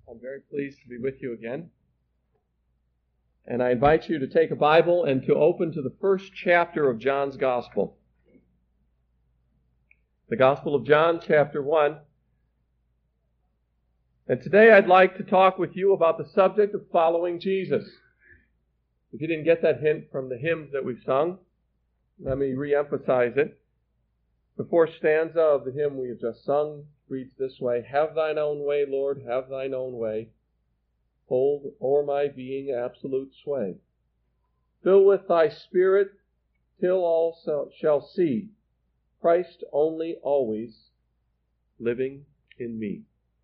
I'm very pleased to be with you again. And I invite you to take a Bible and to open to the first chapter of John's Gospel. The Gospel of John, chapter 1. And today I'd like to talk with you about the subject of following Jesus. If you didn't get that hint from the hymns that we've sung, let me re-emphasize it. The fourth stanza of the hymn we have just sung reads this way: Have thine own way, Lord, have thine own way. Hold o'er my being absolute sway. Fill with thy Spirit till all shall see Christ only always living in me.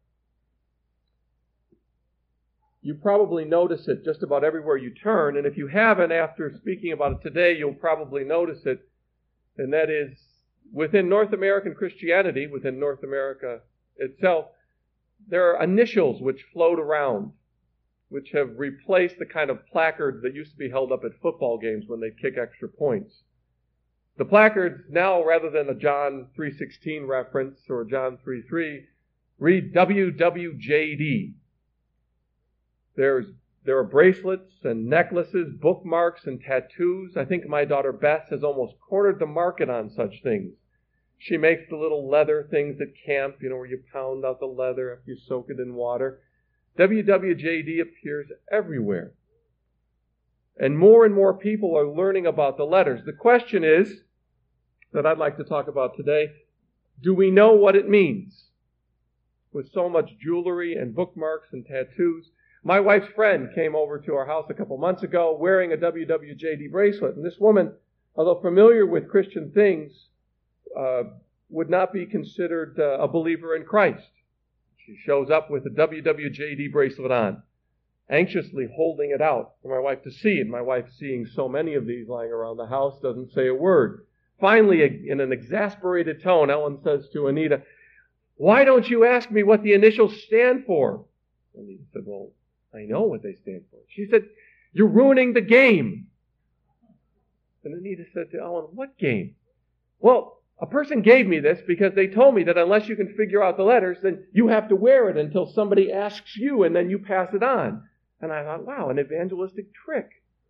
You probably notice it just about everywhere you turn, and if you haven't, after speaking about it today, you'll probably notice it, and that is within North American Christianity, within North America itself, there are initials which float around, which have replaced the kind of placards that used to be held up at football games when they kick extra points. The placards now, rather than a John 3:16 reference or John 3:3, read WWJD. There are bracelets and necklaces, bookmarks and tattoos. I think my daughter Beth has almost cornered the market on such things. She makes the little leather things at camp, where you pound out the leather after you soak it in water. WWJD appears everywhere. And more people are learning about the letters. The question is, that I'd like to talk about today, do we know what it means? With so much jewelry and bookmarks and tattoos. My wife's friend came over to our house a couple months ago wearing a WWJD bracelet. And this woman, although familiar with Christian things, would not be considered a believer in Christ. She shows up with a WWJD bracelet on, anxiously holding it out for my wife to see. And my wife, seeing so many of these lying around the house, doesn't say a word. Finally, in an exasperated tone, Ellen says to Anita, "Why don't you ask me what the initials stand for?" Anita said, "Well, I know what they stand for." She said, "You're ruining the game." And Anita said to Ellen, "What game?" "Well, a person gave me this because they told me that unless you can figure out the letters, then you have to wear it until somebody asks you and then you pass it on." And I thought, wow, an evangelistic trick.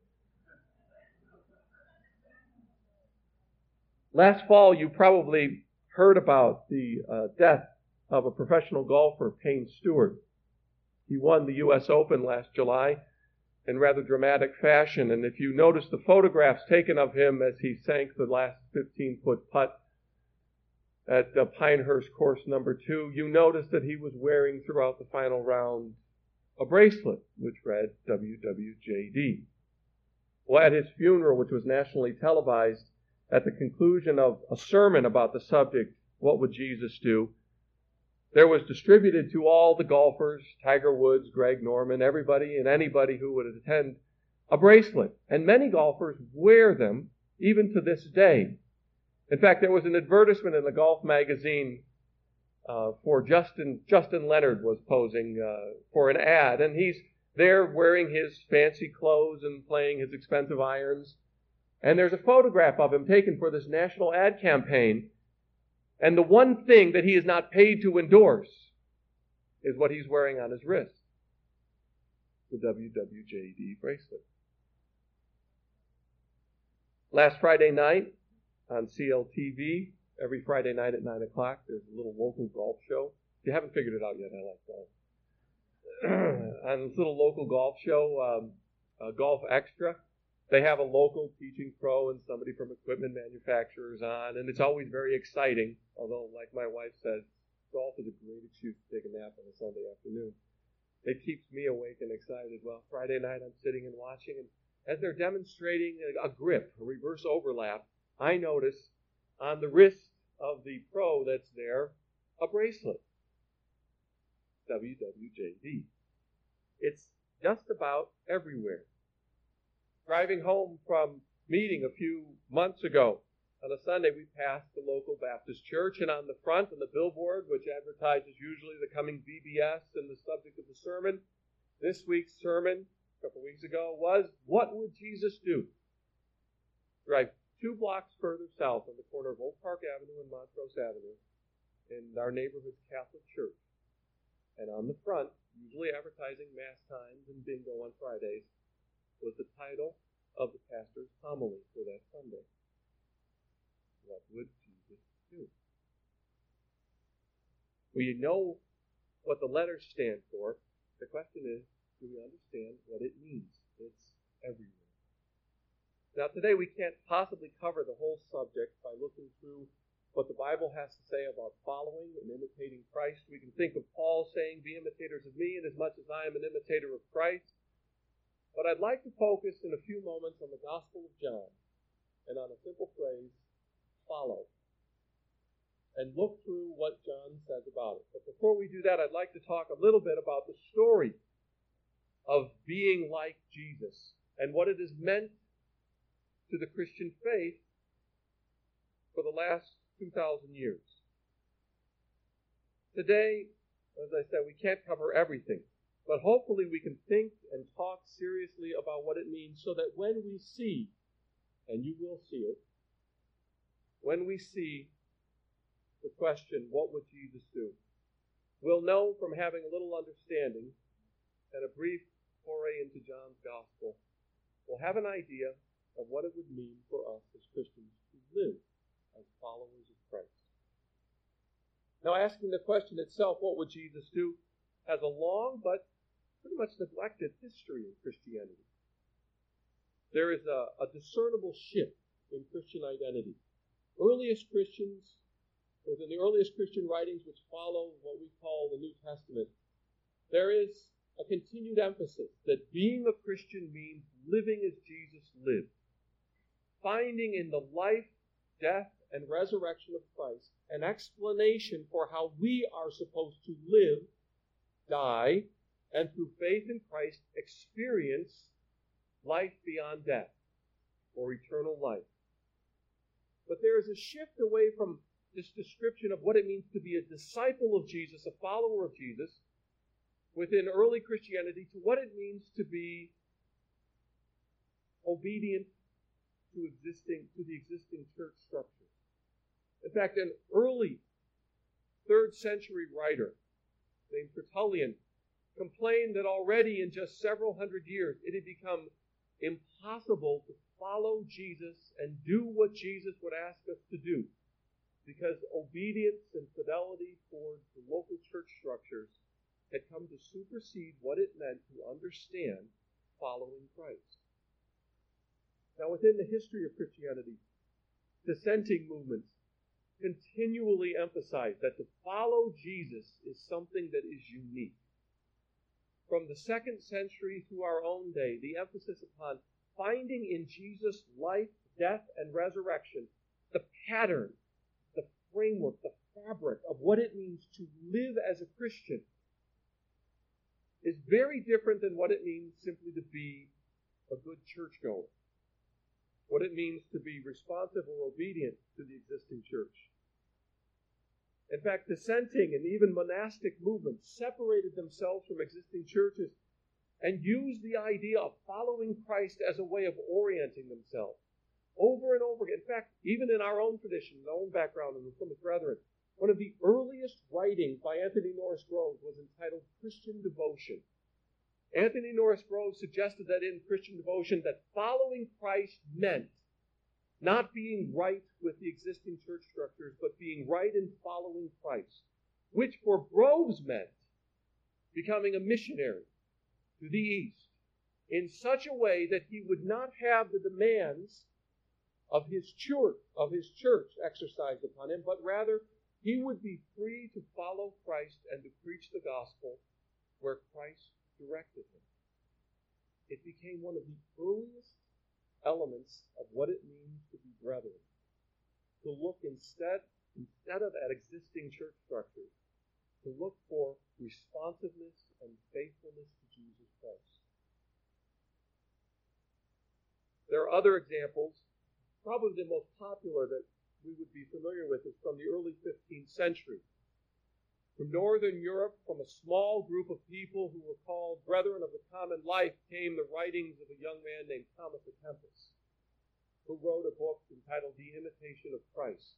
Last fall, you probably heard about the death of a professional golfer, Payne Stewart. He won the U.S. Open last July in rather dramatic fashion. And if you notice the photographs taken of him as he sank the last 15-foot putt at Pinehurst course number 2, you notice that he was wearing throughout the final round a bracelet which read WWJD. Well, at his funeral, which was nationally televised, at the conclusion of a sermon about the subject, what would Jesus do? There was distributed to all the golfers, Tiger Woods, Greg Norman, everybody and anybody who would attend, a bracelet. And many golfers wear them even to this day. In fact, there was an advertisement in the golf magazine for Justin Leonard was posing for an ad, and he's there wearing his fancy clothes and playing his expensive irons. And there's a photograph of him taken for this national ad campaign. And the one thing that he is not paid to endorse is what he's wearing on his wrist, the WWJD bracelet. Last Friday night on CLTV, every Friday night at 9 o'clock, there's a little local golf show. If you haven't figured it out yet, I like golf. On this little local golf show, Golf Extra, they have a local teaching pro and somebody from equipment manufacturers on, and it's always very exciting, although, like my wife says, golf is a great excuse to take a nap on a Sunday afternoon. It keeps me awake and excited. Well, Friday night I'm sitting and watching, and as they're demonstrating a grip, a reverse overlap, I notice on the wrist of the pro that's there, a bracelet. WWJD. It's just about everywhere. Driving home from meeting a few months ago, on a Sunday, we passed the local Baptist church, and on the front, on the billboard, which advertises usually the coming VBS and the subject of the sermon, this week's sermon, a couple weeks ago, was, "What would Jesus do?" Drive 2 blocks further south on the corner of Oak Park Avenue and Montrose Avenue, in our neighborhood's Catholic church. And on the front, usually advertising Mass times and bingo on Fridays, was the title of the pastor's homily for that Sunday. What would Jesus do? We know what the letters stand for. The question is, do we understand what it means? It's everywhere. Now today we can't possibly cover the whole subject by looking through what the Bible has to say about following and imitating Christ. We can think of Paul saying, "Be imitators of me, inasmuch as I am an imitator of Christ." But I'd like to focus in a few moments on the Gospel of John and on a simple phrase, follow, and look through what John says about it. But before we do that, I'd like to talk a little bit about the story of being like Jesus and what it has meant to the Christian faith for the last 2,000 years. Today, as I said, we can't cover everything, but hopefully we can think and talk seriously about what it means so that when we see, and you will see it, when we see the question, what would Jesus do? We'll know from having a little understanding and a brief foray into John's Gospel, we'll have an idea of what it would mean for us as Christians to live as followers of Christ. Now, asking the question itself, what would Jesus do, has a long but pretty much neglected history in Christianity. There is a discernible shift in Christian identity. Earliest Christians, within the earliest Christian writings which follow what we call the New Testament, there is a continued emphasis that being a Christian means living as Jesus lived, finding in the life, death, and resurrection of Christ an explanation for how we are supposed to live, die, and through faith in Christ experience life beyond death, or eternal life. But there is a shift away from this description of what it means to be a disciple of Jesus, a follower of Jesus, within early Christianity, to what it means to be obedient to the existing church structure. In fact, an early 3rd century writer named Tertullian complained that already in just several hundred years it had become impossible to follow Jesus and do what Jesus would ask us to do, because obedience and fidelity towards the local church structures had come to supersede what it meant to understand following Christ. Now, within the history of Christianity, dissenting movements continually emphasize that to follow Jesus is something that is unique. From the 2nd century through our own day, the emphasis upon finding in Jesus' life, death, and resurrection the pattern, the framework, the fabric of what it means to live as a Christian is very different than what it means simply to be a good churchgoer, what it means to be responsive or obedient to the existing church. In fact, dissenting and even monastic movements separated themselves from existing churches and used the idea of following Christ as a way of orienting themselves over and over again. In fact, even in our own tradition, in our own background in the Plymouth Brethren, one of the earliest writings by Anthony Norris Groves was entitled Christian Devotion. Anthony Norris Groves suggested that in Christian devotion that following Christ meant not being right with the existing church structures, but being right in following Christ, which for Groves meant becoming a missionary to the East in such a way that he would not have the demands of his church exercised upon him, but rather he would be free to follow Christ and to preach the gospel where Christ directed him. It became one of the earliest elements of what it means to be brethren, to look instead of at existing church structures, to look for responsiveness and faithfulness to Jesus Christ. There are other examples. Probably the most popular that we would be familiar with is from the early 15th century. From Northern Europe, from a small group of people who were called Brethren of the Common Life, came the writings of a young man named Thomas à Kempis, who wrote a book entitled The Imitation of Christ.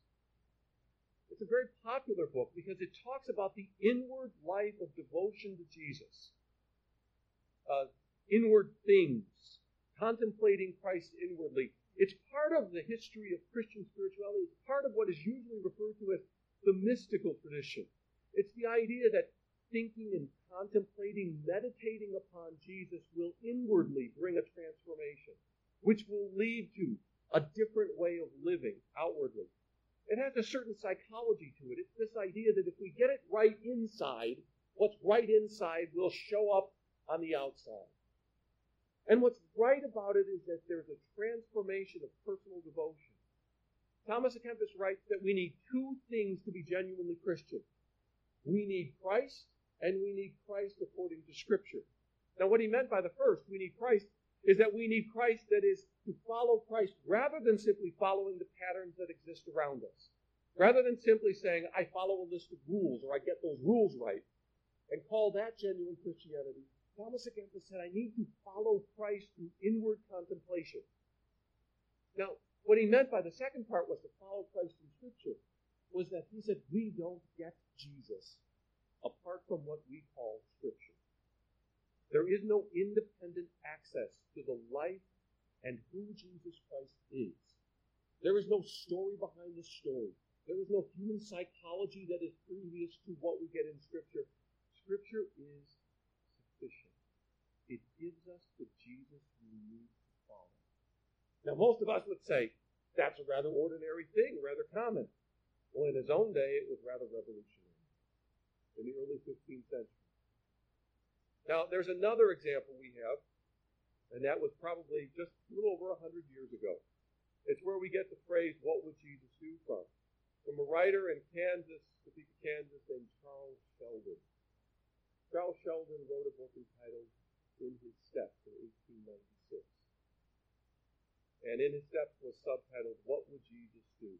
It's a very popular book because it talks about the inward life of devotion to Jesus inward things, contemplating Christ inwardly. It's part of the history of Christian spirituality. It's part of what is usually referred to as the mystical tradition. It's the idea that thinking and contemplating, meditating upon Jesus will inwardly bring a transformation, which will lead to a different way of living outwardly. It has a certain psychology to it. It's this idea that if we get it right inside, what's right inside will show up on the outside. And what's right about it is that there's a transformation of personal devotion. Thomas à Kempis writes that we need two things to be genuinely Christian. We need Christ, and we need Christ according to Scripture. Now, what he meant by the first, we need Christ, is that we need Christ that is to follow Christ rather than simply following the patterns that exist around us. Rather than simply saying, I follow a list of rules, or I get those rules right, and call that genuine Christianity. Thomas à Kempis said, I need to follow Christ through inward contemplation. Now, what he meant by the second part was to follow Christ in Scripture, was that he said, we don't get Jesus apart from what we call Scripture. There is no independent access to the life and who Jesus Christ is. There is no story behind the story. There is no human psychology that is previous to what we get in Scripture. Scripture is sufficient. It gives us the Jesus we need to follow. Now, most of us would say, that's a rather ordinary thing, rather common. Well, in his own day, it was rather revolutionary in the early 15th century. Now, there's another example we have, and that was probably just a little over 100 years ago. It's where we get the phrase, what would Jesus do from a writer in Kansas, Topeka, Kansas, named Charles Sheldon. Charles Sheldon wrote a book entitled In His Steps in 1896. And In His Steps was subtitled, What Would Jesus Do?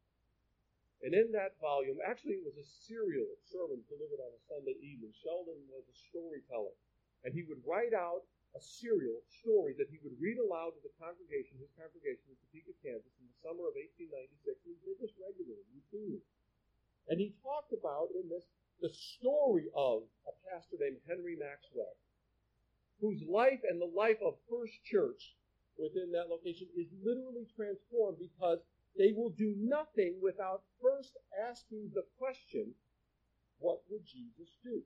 And in that volume, actually it was a serial of sermons delivered on a Sunday evening. Sheldon was a storyteller. And he would write out a serial story that he would read aloud to the congregation, his congregation in Topeka, Kansas, in the summer of 1896. And he did this regularly, routinely. And he talked about in this the story of a pastor named Henry Maxwell, whose life and the life of First Church within that location is literally transformed because they will do nothing without first asking the question, what would Jesus do?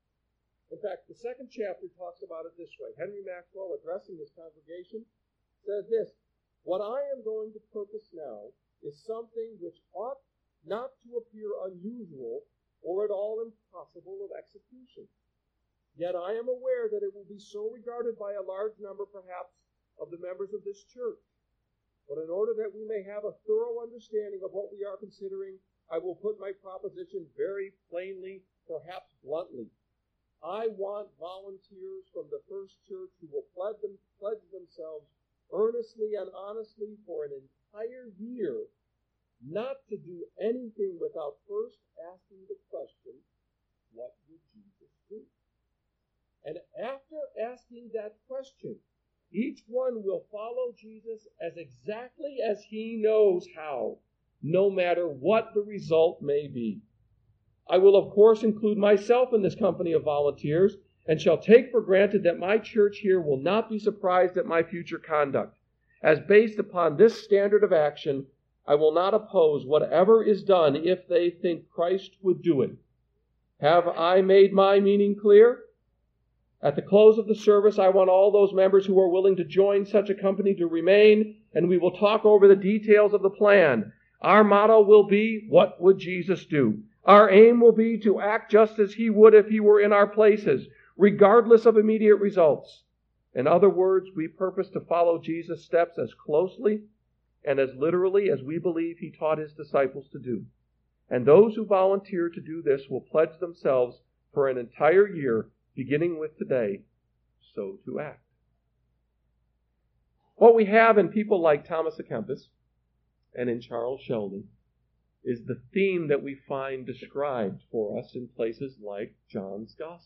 In fact, the second chapter talks about it this way. Henry Maxwell, addressing his congregation, says this, what I am going to purpose now is something which ought not to appear unusual or at all impossible of execution. Yet I am aware that it will be so regarded by a large number, perhaps, of the members of this church. But in order that we may have a thorough understanding of what we are considering, I will put my proposition very plainly, perhaps bluntly. I want volunteers from the First Church who will pledge themselves earnestly and honestly for an entire year not to do anything without first asking the question, what would Jesus do? And after asking that question, each one will follow Jesus as exactly as he knows how, no matter what the result may be. I will, of course, include myself in this company of volunteers and shall take for granted that my church here will not be surprised at my future conduct. As based upon this standard of action, I will not oppose whatever is done if they think Christ would do it. Have I made my meaning clear? At the close of the service, I want all those members who are willing to join such a company to remain, and we will talk over the details of the plan. Our motto will be, what would Jesus do? Our aim will be to act just as he would if he were in our places, regardless of immediate results. In other words, we purpose to follow Jesus' steps as closely and as literally as we believe he taught his disciples to do. And those who volunteer to do this will pledge themselves for an entire year, beginning with today, so to act. What we have in people like Thomas à Kempis and in Charles Sheldon is the theme that we find described for us in places like John's Gospel.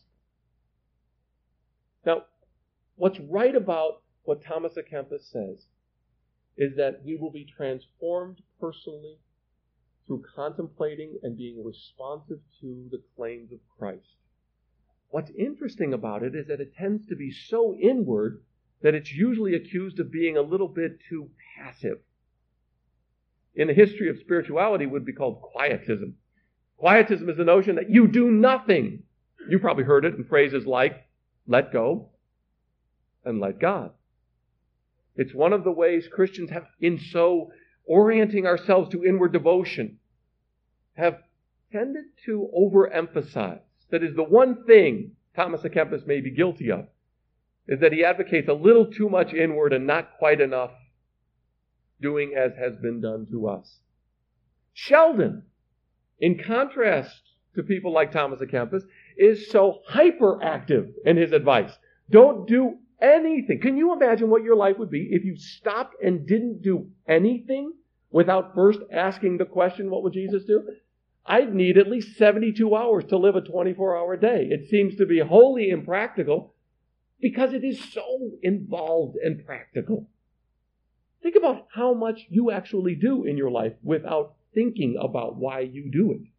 Now, what's right about what Thomas à Kempis says is that we will be transformed personally through contemplating and being responsive to the claims of Christ. What's interesting about it is that it tends to be so inward that it's usually accused of being a little bit too passive. In the history of spirituality, it would be called quietism. Quietism is the notion that you do nothing. You probably heard it in phrases like, let go and let God. It's one of the ways Christians have, in so orienting ourselves to inward devotion, have tended to overemphasize. That is the one thing Thomas à Kempis may be guilty of, is that he advocates a little too much inward and not quite enough doing as has been done to us. Sheldon, in contrast to people like Thomas à Kempis, is so hyperactive in his advice. Don't do anything. Can you imagine what your life would be if you stopped and didn't do anything without first asking the question, what would Jesus do? I'd need at least 72 hours to live a 24-hour day. It seems to be wholly impractical because it is so involved and practical. Think about how much you actually do in your life without thinking about why you do it.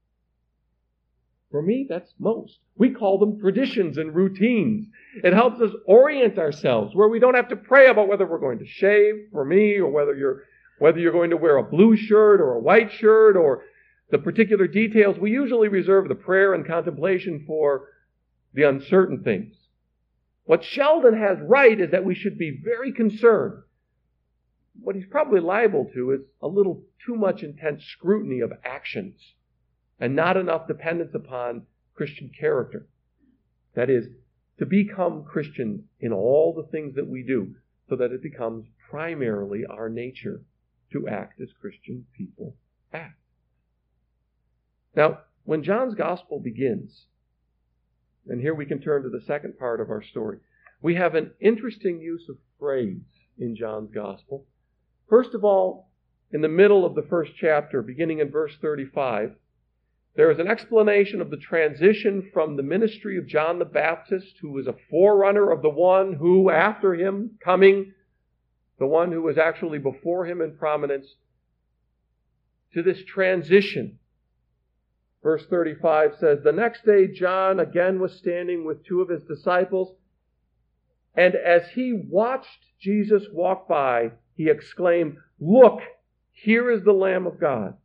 For me, that's most. We call them traditions and routines. It helps us orient ourselves where we don't have to pray about whether we're going to shave, for me, or whether you're going to wear a blue shirt or a white shirt or the particular details. We usually reserve the prayer and contemplation for the uncertain things. What Sheldon has right is that we should be very concerned. What he's probably liable to is a little too much intense scrutiny of actions and not enough dependence upon Christian character. That is, to become Christians in all the things that we do so that it becomes primarily our nature to act as Christian people act. Now, when John's Gospel begins, and here we can turn to the second part of our story, we have an interesting use of phrase in John's Gospel. First of all, in the middle of the first chapter, beginning in verse 35, there is an explanation of the transition from the ministry of John the Baptist, who was a forerunner of the one who, after him coming, the one who was actually before him in prominence, to this transition. Verse 35 says, "The next day John again was standing with two of his disciples, and as he watched Jesus walk by, he exclaimed, 'Look, here is the Lamb of God.'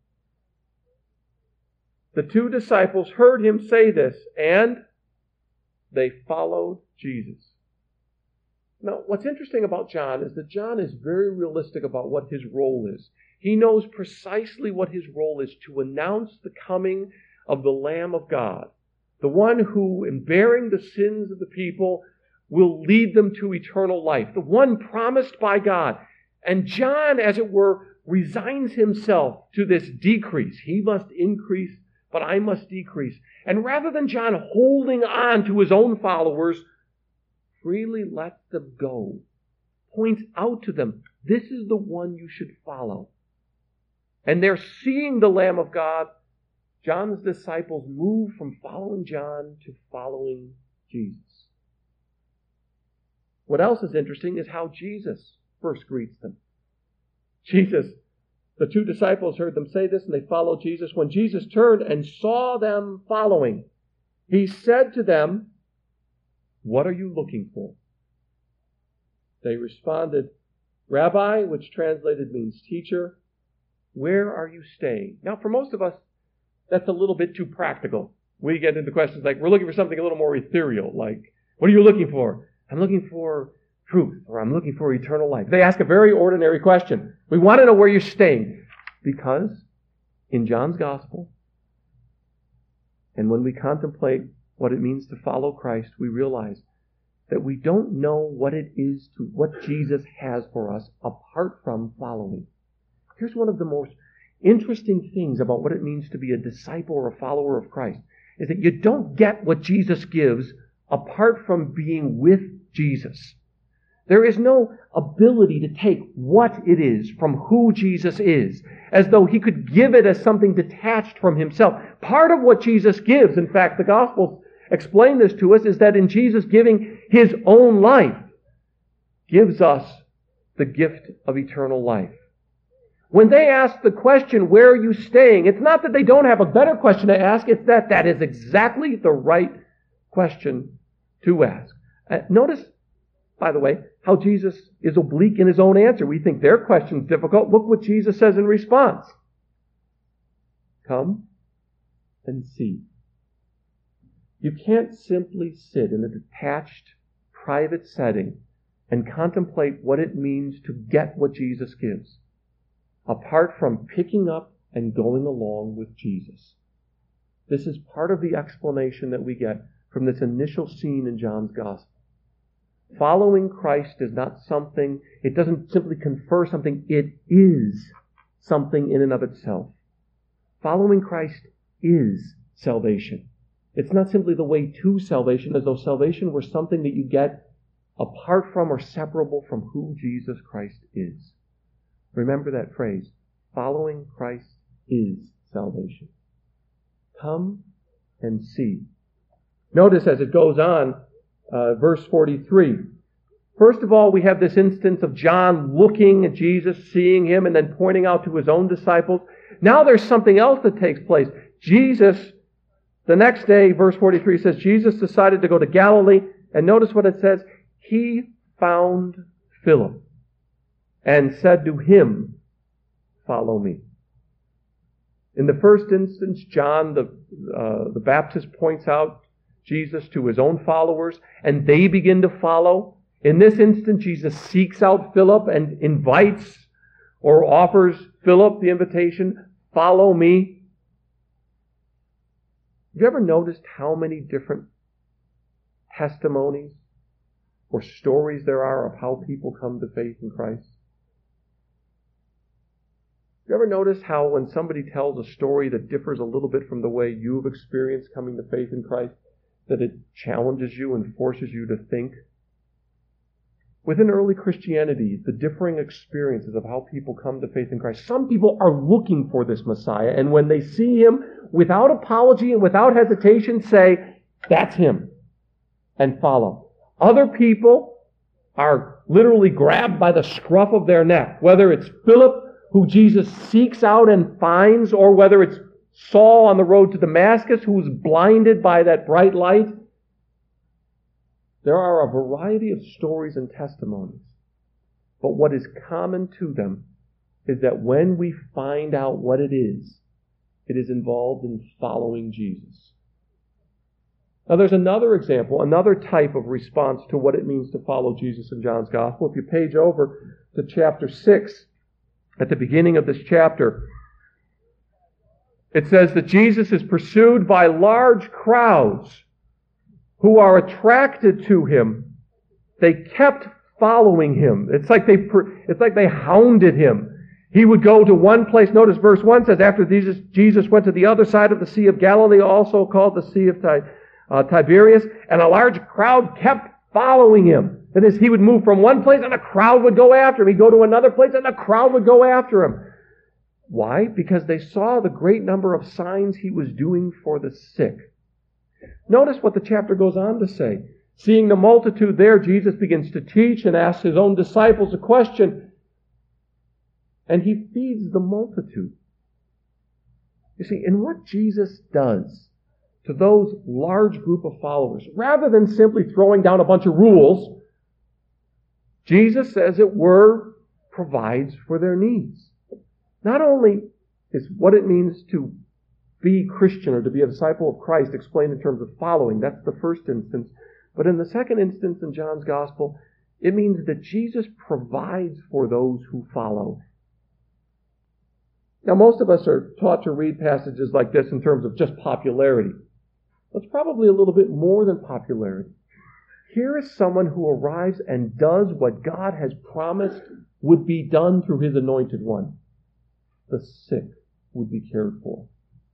The two disciples heard him say this, and they followed Jesus." Now, what's interesting about John is that John is very realistic about what his role is. He knows precisely what his role is, to announce the coming of the Lamb of God, the one who, in bearing the sins of the people, will lead them to eternal life, the one promised by God. And John, as it were, resigns himself to this decrease. He must increase, but I must decrease. And rather than John holding on to his own followers, freely lets them go, points out to them, this is the one you should follow. And they're seeing the Lamb of God. John's disciples move from following John to following Jesus. What else is interesting is how Jesus first greets them. The two disciples heard them say this, and they followed Jesus. When Jesus turned and saw them following, he said to them, "What are you looking for?" They responded, "Rabbi," which translated means teacher, "where are you staying?" Now, for most of us, that's a little bit too practical. We get into questions like, we're looking for something a little more ethereal, like, what are you looking for? I'm looking for truth, or I'm looking for eternal life. They ask a very ordinary question. We want to know where you're staying. Because in John's Gospel, and when we contemplate what it means to follow Christ, we realize that we don't know what it is to what Jesus has for us apart from following. Here's one of the most interesting things about what it means to be a disciple or a follower of Christ, is that you don't get what Jesus gives apart from being with Jesus. There is no ability to take what it is from who Jesus is, as though he could give it as something detached from himself. Part of what Jesus gives, in fact, the Gospels explain this to us, is that in Jesus giving his own life, gives us the gift of eternal life. When they ask the question, where are you staying? It's not that they don't have a better question to ask, it's that is exactly the right question to ask. Notice, by the way, how Jesus is oblique in his own answer. We think their question's difficult. Look what Jesus says in response. Come and see. You can't simply sit in a detached, private setting and contemplate what it means to get what Jesus gives, apart from picking up and going along with Jesus. This is part of the explanation that we get from this initial scene in John's Gospel. Following Christ is not something, it doesn't simply confer something, it is something in and of itself. Following Christ is salvation. It's not simply the way to salvation, as though salvation were something that you get apart from or separable from who Jesus Christ is. Remember that phrase, following Christ is salvation. Come and see. Notice as it goes on, verse 43. First of all, we have this instance of John looking at Jesus, seeing him, and then pointing out to his own disciples. Now there's something else that takes place. Jesus, the next day, verse 43 says, Jesus decided to go to Galilee, and notice what it says. He found Philip and said to him, follow me. In the first instance, John the Baptist points out Jesus to his own followers, and they begin to follow. In this instance, Jesus seeks out Philip and invites or offers Philip the invitation, follow me. Have you ever noticed how many different testimonies or stories there are of how people come to faith in Christ? Have you ever noticed how when somebody tells a story that differs a little bit from the way you've experienced coming to faith in Christ, that it challenges you and forces you to think? Within early Christianity, the differing experiences of how people come to faith in Christ. Some people are looking for this Messiah, and when they see him, without apology and without hesitation, say, that's him, and follow. Other people are literally grabbed by the scruff of their neck, whether it's Philip, who Jesus seeks out and finds, or whether it's Saul on the road to Damascus, who's blinded by that bright light. There are a variety of stories and testimonies. But what is common to them is that when we find out what it is involved in following Jesus. Now there's another example, another type of response to what it means to follow Jesus in John's Gospel. If you page over to chapter 6, at the beginning of this chapter, it says that Jesus is pursued by large crowds who are attracted to him. They kept following him. It's like they hounded him. He would go to one place. Notice verse 1 says, after Jesus went to the other side of the Sea of Galilee, also called the Sea of Tiberias, and a large crowd kept following him. That is, he would move from one place and a crowd would go after him. He'd go to another place and a crowd would go after him. Why? Because they saw the great number of signs he was doing for the sick. Notice what the chapter goes on to say. Seeing the multitude there, Jesus begins to teach and asks his own disciples a question. And he feeds the multitude. You see, in what Jesus does to those large group of followers, rather than simply throwing down a bunch of rules, Jesus, as it were, provides for their needs. Not only is what it means to be Christian or to be a disciple of Christ explained in terms of following, that's the first instance, but in the second instance in John's Gospel, it means that Jesus provides for those who follow. Now, most of us are taught to read passages like this in terms of just popularity. It's probably a little bit more than popularity. Here is someone who arrives and does what God has promised would be done through his anointed one. The sick would be cared for.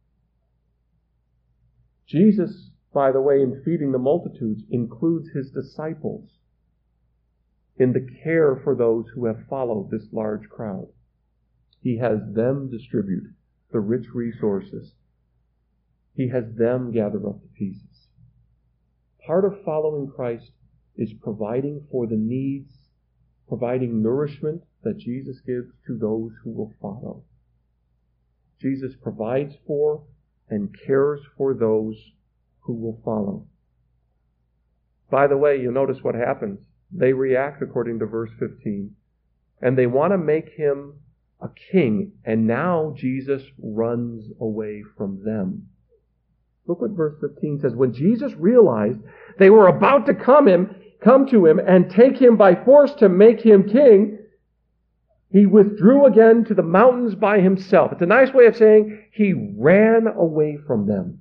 Jesus, by the way, in feeding the multitudes, includes his disciples in the care for those who have followed this large crowd. He has them distribute the rich resources. He has them gather up the pieces. Part of following Christ is providing for the needs, providing nourishment that Jesus gives to those who will follow. Jesus provides for and cares for those who will follow. By the way, you notice what happens. They react according to verse 15. And they want to make him a king. And now Jesus runs away from them. Look what verse 15 says. When Jesus realized they were about to come to him and take him by force to make him king, he withdrew again to the mountains by himself. It's a nice way of saying he ran away from them.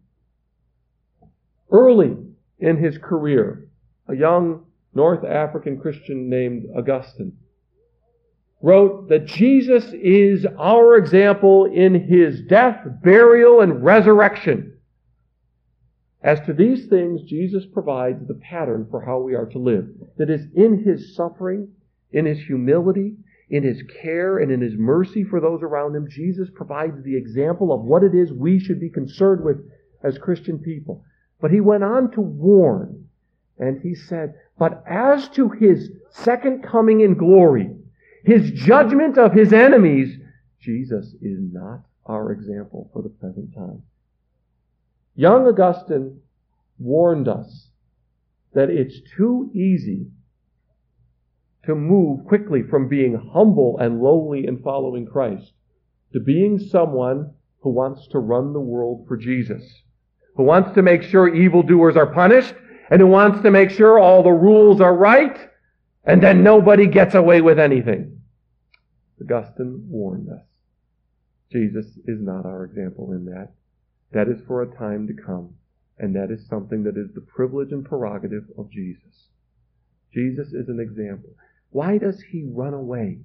Early in his career, a young North African Christian named Augustine wrote that Jesus is our example in his death, burial, and resurrection. As to these things, Jesus provides the pattern for how we are to live. That is, in his suffering, in his humility, in his care, and in his mercy for those around him, Jesus provides the example of what it is we should be concerned with as Christian people. But he went on to warn, and he said, but as to his second coming in glory, his judgment of his enemies, Jesus is not our example for the present time. Young Augustine warned us that it's too easy to move quickly from being humble and lowly in following Christ to being someone who wants to run the world for Jesus, who wants to make sure evildoers are punished, and who wants to make sure all the rules are right, and then nobody gets away with anything. Augustine warned us. Jesus is not our example in that. That is for a time to come, and that is something that is the privilege and prerogative of Jesus. Jesus is an example. Why does he run away?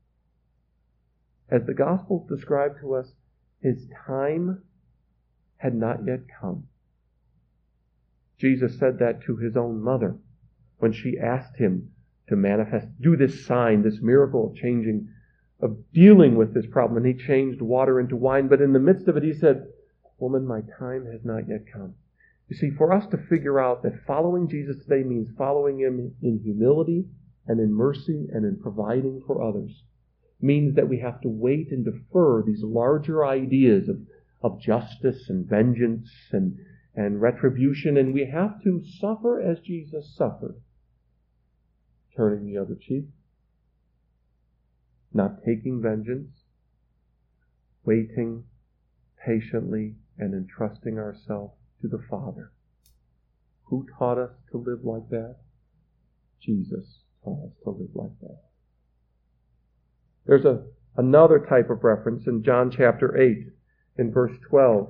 As the Gospels describe to us, his time had not yet come. Jesus said that to his own mother when she asked him to do this sign, this miracle of dealing with this problem. And he changed water into wine. But in the midst of it, he said, "Woman, my time has not yet come." You see, for us to figure out that following Jesus today means following him in humility and in mercy and in providing for others, means that we have to wait and defer these larger ideas of justice and vengeance and retribution, and we have to suffer as Jesus suffered, turning the other cheek, not taking vengeance, waiting patiently and entrusting ourselves to the Father. Who taught us to live like that? Jesus taught us to live like that. There's another type of reference in John chapter 8, in verse 12.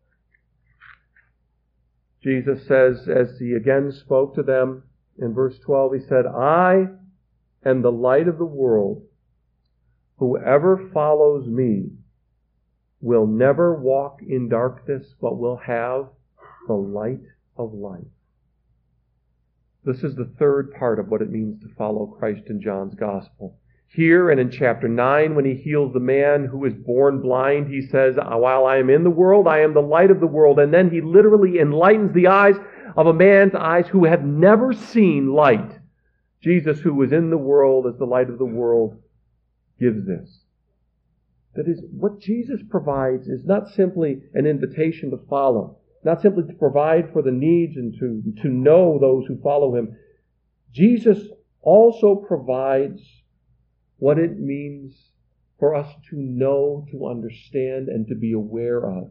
Jesus says, as he again spoke to them, in verse 12, he said, "I am the light of the world. Whoever follows me will never walk in darkness, but will have the light of life." This is the third part of what it means to follow Christ in John's Gospel. Here and in chapter 9, when he heals the man who is born blind, he says, "While I am in the world, I am the light of the world." And then he literally enlightens the eyes of a man's eyes who had never seen light. Jesus, who was in the world as the light of the world, gives this. That is, what Jesus provides is not simply an invitation to follow, not simply to provide for the needs and to know those who follow him. Jesus also provides what it means for us to know, to understand, and to be aware of.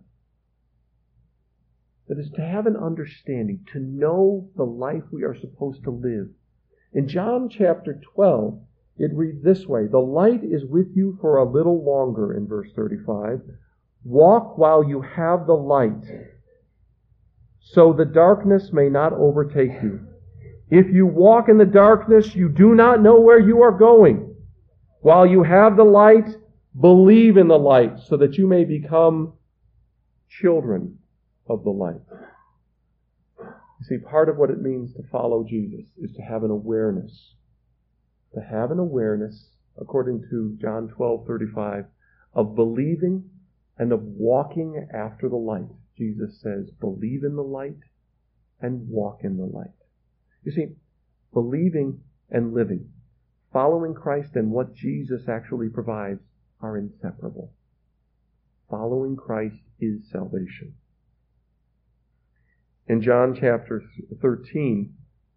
That is, to have an understanding, to know the life we are supposed to live. In John chapter 12, it reads this way, "The light is with you for a little longer," in verse 35. "Walk while you have the light, so the darkness may not overtake you. If you walk in the darkness, you do not know where you are going. While you have the light, believe in the light, so that you may become children of the light." You see, part of what it means to follow Jesus is to have an awareness. To have an awareness, according to John 12:35, of believing and of walking after the light. Jesus says, believe in the light and walk in the light. You see, believing and living, following Christ and what Jesus actually provides are inseparable. Following Christ is salvation. In John chapter 13,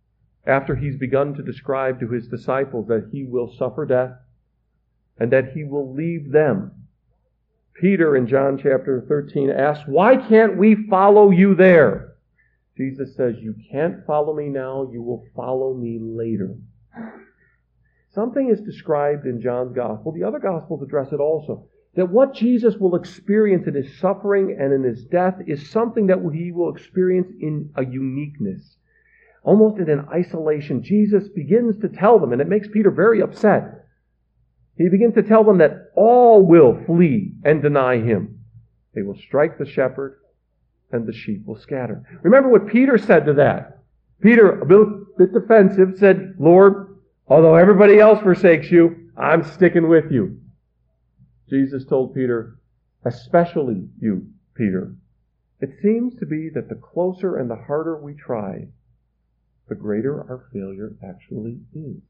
after he's begun to describe to his disciples that he will suffer death and that he will leave them. Peter in John chapter 13 asks, "Why can't we follow you there?" Jesus says, "You can't follow me now, you will follow me later." Something is described in John's gospel. The other gospels address it also. That what Jesus will experience in his suffering and in his death is something that he will experience in a uniqueness. Almost in an isolation. Jesus begins to tell them, and it makes Peter very upset. He begins to tell them that all will flee and deny him. They will strike the shepherd, and the sheep will scatter. Remember what Peter said to that. Peter, a bit defensive, said, "Lord, although everybody else forsakes you, I'm sticking with you." Jesus told Peter, "Especially you, Peter. It seems to be that the closer and the harder we try, the greater our failure actually is.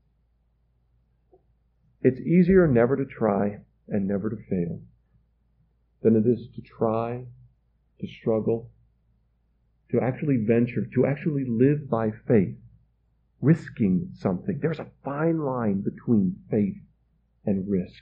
It's easier never to try and never to fail than it is to try, to struggle, to actually venture, to actually live by faith, risking something. There's a fine line between faith and risk.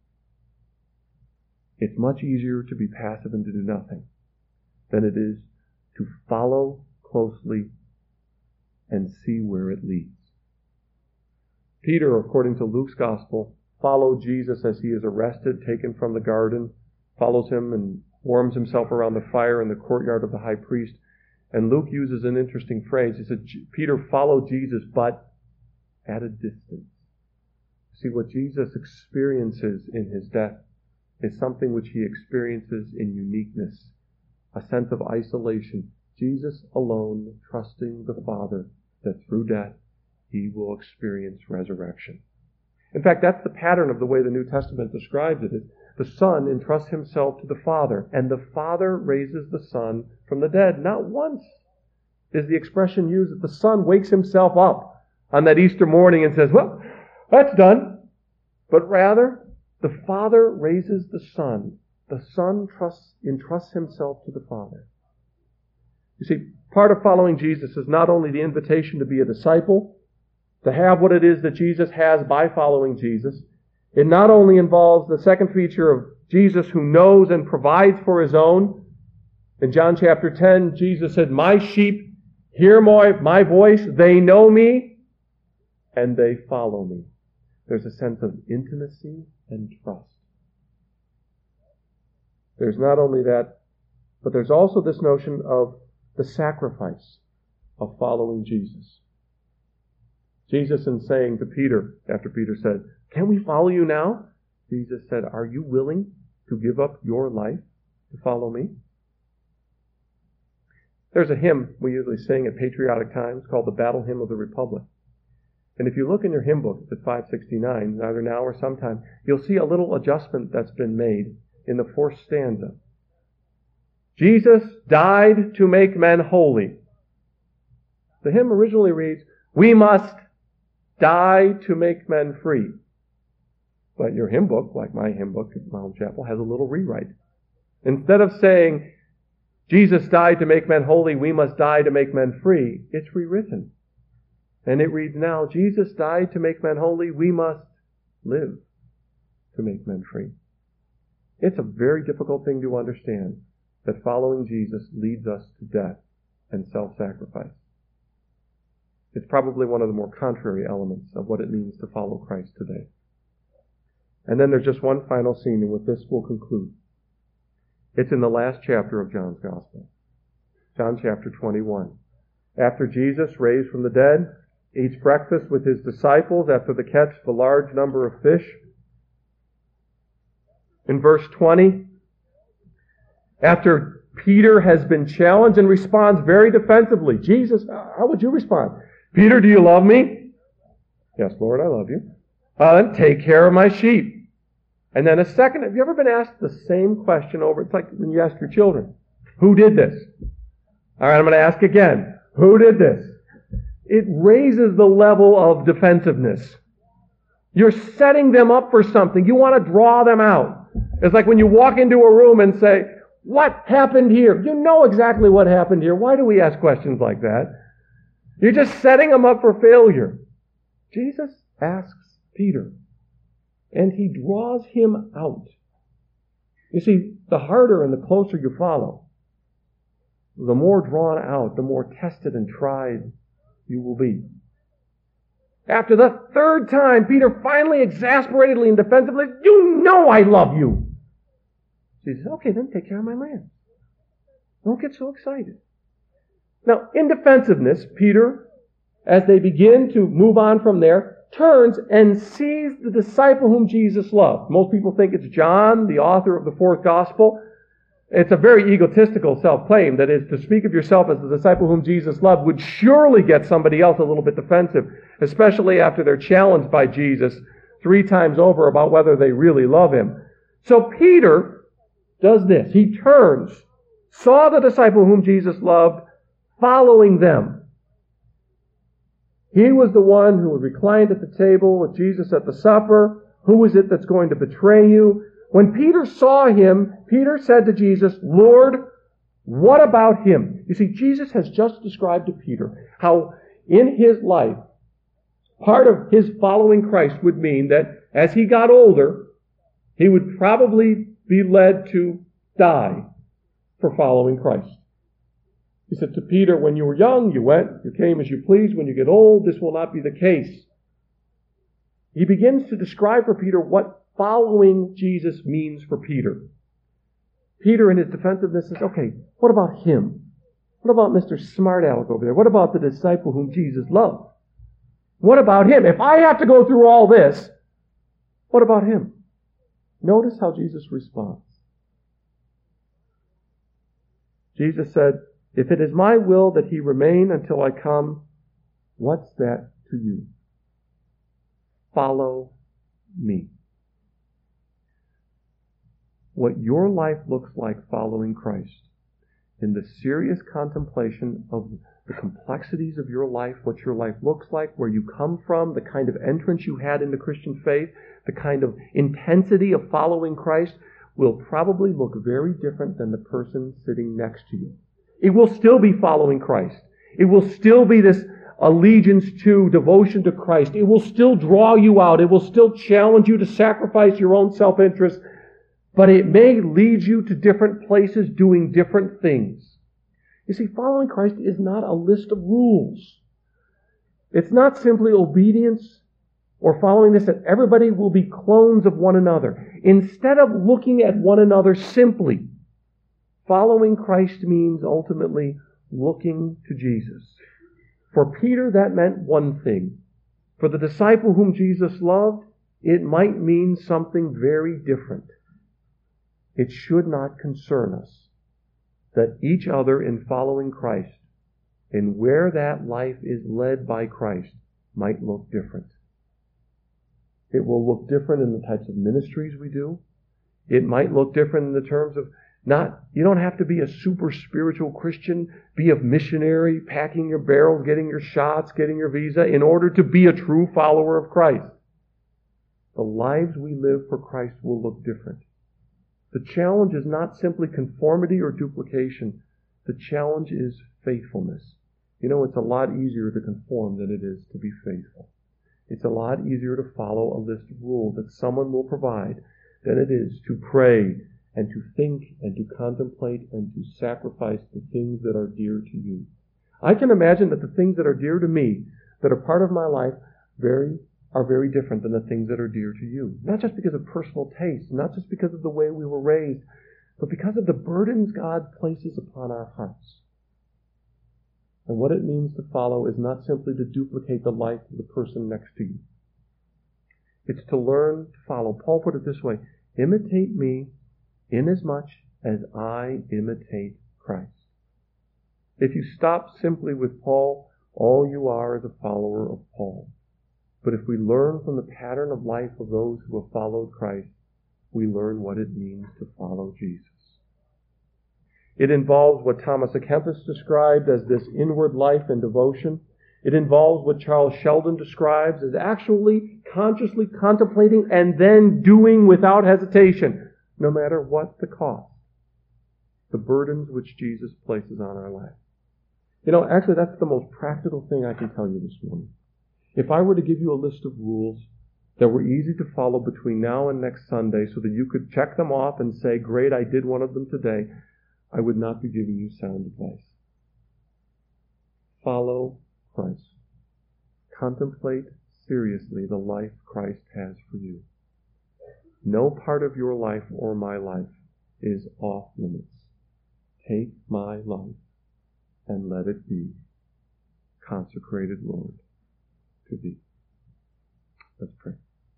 It's much easier to be passive and to do nothing than it is to follow closely and see where it leads. Peter, according to Luke's gospel, followed Jesus as he is arrested, taken from the garden, follows him and warms himself around the fire in the courtyard of the high priest. And Luke uses an interesting phrase. He said, Peter followed Jesus, but at a distance. See, what Jesus experiences in his death is something which he experiences in uniqueness, a sense of isolation. Jesus alone, trusting the Father that through death he will experience resurrection. In fact, that's the pattern of the way the New Testament describes it. The Son entrusts himself to the Father, and the Father raises the Son from the dead. Not once is the expression used that the Son wakes himself up on that Easter morning and says, "Well, that's done." But rather, the Father raises the Son. The Son entrusts himself to the Father. You see, part of following Jesus is not only the invitation to be a disciple, to have what it is that Jesus has by following Jesus. It not only involves the second feature of Jesus who knows and provides for his own. In John chapter 10, Jesus said, "My sheep hear my voice, they know me, and they follow me." There's a sense of intimacy and trust. There's not only that, but there's also this notion of the sacrifice of following Jesus. Jesus, in saying to Peter, after Peter said, "Can we follow you now?" Jesus said, "Are you willing to give up your life to follow me?" There's a hymn we usually sing at patriotic times called the Battle Hymn of the Republic. And if you look in your hymn book, it's at 569, either now or sometime, you'll see a little adjustment that's been made in the fourth stanza. Jesus died to make men holy. The hymn originally reads, "We must die to make men free." But your hymn book, like my hymn book at Mount Chapel, has a little rewrite. Instead of saying, "Jesus died to make men holy, we must die to make men free," it's rewritten. And it reads now, "Jesus died to make men holy, we must live to make men free." It's a very difficult thing to understand that following Jesus leads us to death and self-sacrifice. It's probably one of the more contrary elements of what it means to follow Christ today. And then there's just one final scene, and with this we'll conclude. It's in the last chapter of John's Gospel. John chapter 21. After Jesus, raised from the dead, eats breakfast with his disciples after the catch of a large number of fish. In verse 20, after Peter has been challenged and responds very defensively, "Jesus, how would you respond? Peter, do you love me?" "Yes, Lord, I love you." "Then take care of my sheep." And then a second, have you ever been asked the same question over? It's like when you ask your children, "Who did this?" All right, I'm going to ask again. "Who did this?" It raises the level of defensiveness. You're setting them up for something. You want to draw them out. It's like when you walk into a room and say, "What happened here?" You know exactly what happened here. Why do we ask questions like that? You're just setting them up for failure. Jesus asks Peter, and he draws him out. You see, the harder and the closer you follow, the more drawn out, the more tested and tried you will be. After the third time, Peter finally, exasperatedly and defensively, "You know I love you." Jesus says, "Okay, then take care of my lambs. Don't get so excited." Now, in defensiveness, Peter, as they begin to move on from there, turns and sees the disciple whom Jesus loved. Most people think it's John, the author of the fourth gospel. It's a very egotistical self-claim. That is, to speak of yourself as the disciple whom Jesus loved would surely get somebody else a little bit defensive, especially after they're challenged by Jesus 3 times over about whether they really love him. So Peter does this. He turns, saw the disciple whom Jesus loved, following them. He was the one who reclined at the table with Jesus at the supper. Who is it that's going to betray you? When Peter saw him, Peter said to Jesus, "Lord, what about him?" You see, Jesus has just described to Peter how in his life, part of his following Christ would mean that as he got older, he would probably be led to die for following Christ. He said to Peter, "When you were young, you went, you came as you pleased. When you get old, this will not be the case." He begins to describe for Peter what following Jesus means for Peter. Peter, in his defensiveness, says, "Okay, what about him? What about Mr. Smart Aleck over there? What about the disciple whom Jesus loved? What about him? If I have to go through all this, what about him?" Notice how Jesus responds. Jesus said, "If it is my will that he remain until I come, what's that to you? Follow me." What your life looks like following Christ, in the serious contemplation of the complexities of your life, what your life looks like, where you come from, the kind of entrance you had into Christian faith, the kind of intensity of following Christ, will probably look very different than the person sitting next to you. It will still be following Christ. It will still be this allegiance to, devotion to Christ. It will still draw you out. It will still challenge you to sacrifice your own self-interest. But it may lead you to different places doing different things. You see, following Christ is not a list of rules. It's not simply obedience or following this that everybody will be clones of one another. Instead of looking at one another simply, following Christ means ultimately looking to Jesus. For Peter, that meant one thing. For the disciple whom Jesus loved, it might mean something very different. It should not concern us that each other in following Christ and where that life is led by Christ might look different. It will look different in the types of ministries we do. It might look different in the terms of you don't have to be a super spiritual Christian, be a missionary, packing your barrels, getting your shots, getting your visa in order to be a true follower of Christ. The lives we live for Christ will look different. The challenge is not simply conformity or duplication. The challenge is faithfulness. You know, it's a lot easier to conform than it is to be faithful. It's a lot easier to follow a list of rules that someone will provide than it is to pray and to think and to contemplate and to sacrifice the things that are dear to you. I can imagine that the things that are dear to me, that are part of my life, are very different than the things that are dear to you. Not just because of personal taste, not just because of the way we were raised, but because of the burdens God places upon our hearts. And what it means to follow is not simply to duplicate the life of the person next to you. It's to learn to follow. Paul put it this way, imitate me inasmuch as I imitate Christ. If you stop simply with Paul, all you are is a follower of Paul. But if we learn from the pattern of life of those who have followed Christ, we learn what it means to follow Jesus. It involves what Thomas à Kempis described as this inward life and devotion. It involves what Charles Sheldon describes as actually consciously contemplating and then doing without hesitation, no matter what the cost, the burdens which Jesus places on our life. Actually, that's the most practical thing I can tell you this morning. If I were to give you a list of rules that were easy to follow between now and next Sunday so that you could check them off and say, great, I did one of them today, I would not be giving you sound advice. Follow Christ. Contemplate seriously the life Christ has for you. No part of your life or my life is off limits. Take my life and let it be consecrated, Lord, to thee. Let's pray.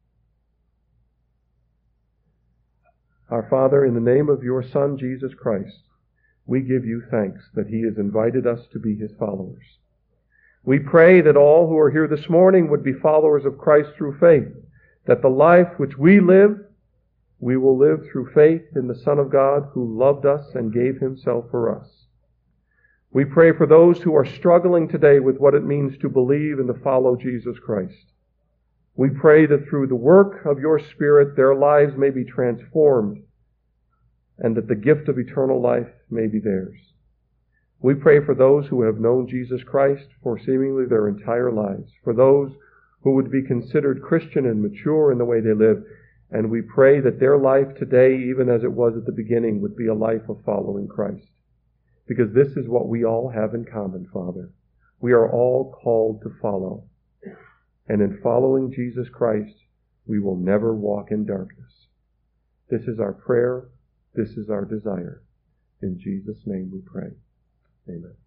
Our Father, in the name of your Son, Jesus Christ, we give you thanks that he has invited us to be his followers. We pray that all who are here this morning would be followers of Christ through faith, that the life which we live, we will live through faith in the Son of God who loved us and gave himself for us. We pray for those who are struggling today with what it means to believe and to follow Jesus Christ. We pray that through the work of your Spirit, their lives may be transformed and that the gift of eternal life may be theirs. We pray for those who have known Jesus Christ for seemingly their entire lives, for those who would be considered Christian and mature in the way they live, and we pray that their life today, even as it was at the beginning, would be a life of following Christ. Because this is what we all have in common, Father. We are all called to follow. And in following Jesus Christ, we will never walk in darkness. This is our prayer. This is our desire. In Jesus' name we pray. Amen.